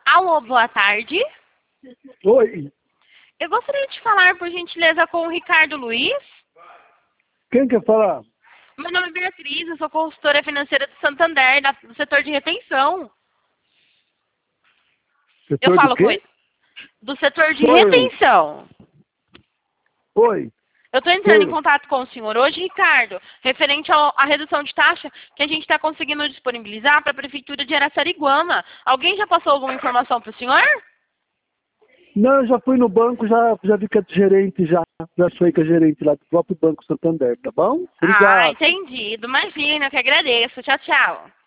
Alô, boa tarde. Oi, Eu gostaria de falar, por gentileza, com o Ricardo Luiz. quem quer falar? Meu nome é Beatriz, eu sou consultora financeira do Santander, do setor de retenção. Eu Setor do falo com quê? ele. Do setor de Sou eu. retenção. Oi, Eu estou entrando em quem? contato com o senhor hoje, Ricardo, referente à redução de taxa que a gente está conseguindo disponibilizar para a Prefeitura de Araçariguama. Alguém já passou alguma informação para o senhor? Não, já fui no banco, já vi que é gerente, já sei que é gerente lá do próprio Banco Santander, tá bom? Ah, Obrigado. entendido. Imagina, eu que agradeço. Tchau, tchau.